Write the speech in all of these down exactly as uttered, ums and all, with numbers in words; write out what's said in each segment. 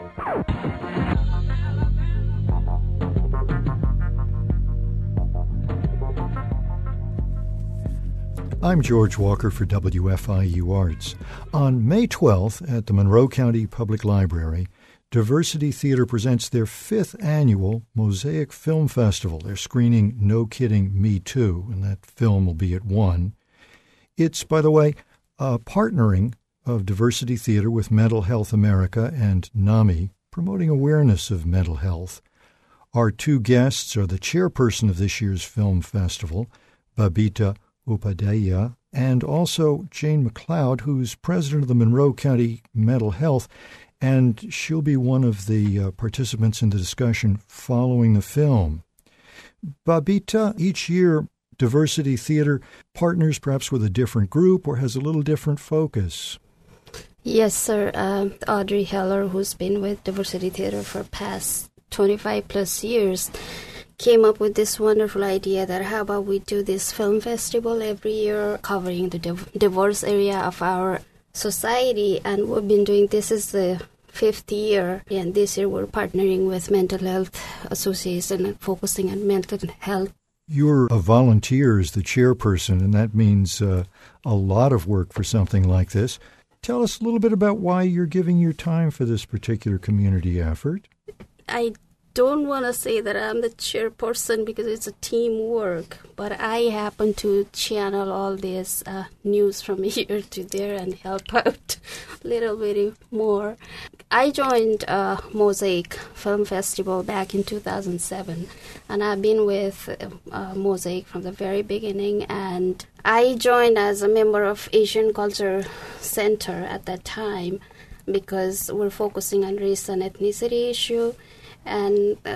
I'm George Walker for W F I U Arts. On May twelfth at the Monroe County Public Library, Diversity Theater presents their fifth annual Mosaic Film Festival. They're screening No Kidding, Me Too, and that film will be at one. It's, by the way, a partnering of Diversity Theater with Mental Health America and NAMI, promoting awareness of mental health. Our two guests are the chairperson of this year's film festival, Babita Upadhyaya, and also Jane McLeod, who's president of the Monroe County Mental Health, and she'll be one of the uh, participants in the discussion following the film. Babita, each year Diversity Theater partners perhaps with a different group or has a little different focus. Yes, sir. Um, Audrey Heller, who's been with Diversity Theater for past twenty-five plus years, came up with this wonderful idea that how about we do this film festival every year covering the div- diverse area of our society, and we've been doing this is the fifth year, and this year we're partnering with Mental Health Association and focusing on mental health. You're a volunteer as the chairperson, and that means uh, a lot of work for something like this. Tell us a little bit about why you're giving your time for this particular community effort. I don't want to say that I'm the chairperson because it's a teamwork, but I happen to channel all this uh, news from here to there and help out a little bit more. I joined uh, Mosaic Film Festival back in two thousand seven, and I've been with uh, Mosaic from the very beginning, and I joined as a member of Asian Culture Center at that time because we're focusing on race and ethnicity issue. And uh,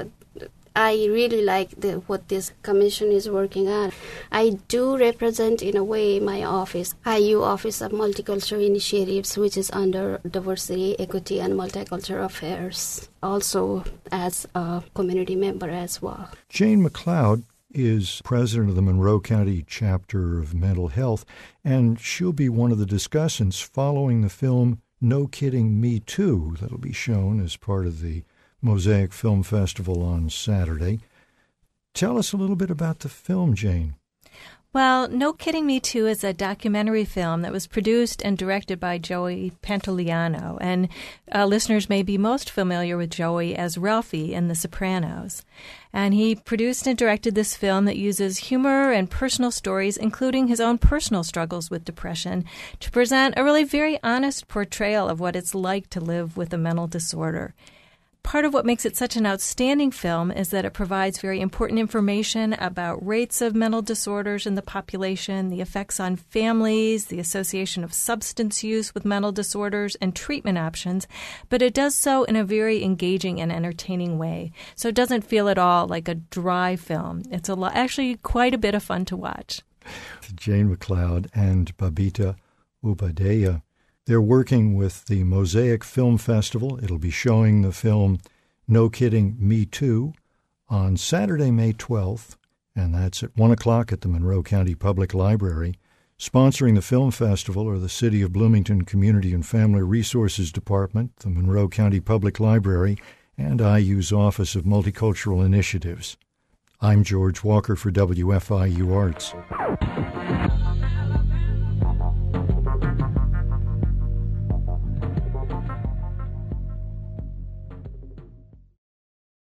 I really like the, what this commission is working on. I do represent, in a way, my office, I U Office of Multicultural Initiatives, which is under Diversity, Equity, and Multicultural Affairs, also as a community member as well. Jane McLeod is president of the Monroe County chapter of Mental Health, and she'll be one of the discussants following the film No Kidding, Me Too, that'll be shown as part of the Mosaic Film Festival on Saturday. Tell us a little bit about the film, Jane. Well, No Kidding, Me Too is a documentary film that was produced and directed by Joey Pantoliano, and uh, listeners may be most familiar with Joey as Ralphie in The Sopranos. And he produced and directed this film that uses humor and personal stories, including his own personal struggles with depression, to present a really very honest portrayal of what it's like to live with a mental disorder. Part of what makes it such an outstanding film is that it provides very important information about rates of mental disorders in the population, the effects on families, the association of substance use with mental disorders, and treatment options, but it does so in a very engaging and entertaining way. So it doesn't feel at all like a dry film. It's a lo- actually quite a bit of fun to watch. Jane McLeod and Babita Upadhyaya. They're working with the Mosaic Film Festival. It'll be showing the film No Kidding, Me Too on Saturday, May twelfth, and that's at one o'clock at the Monroe County Public Library. Sponsoring the film festival are the City of Bloomington Community and Family Resources Department, the Monroe County Public Library, and I U's Office of Multicultural Initiatives. I'm George Walker for W F I U Arts.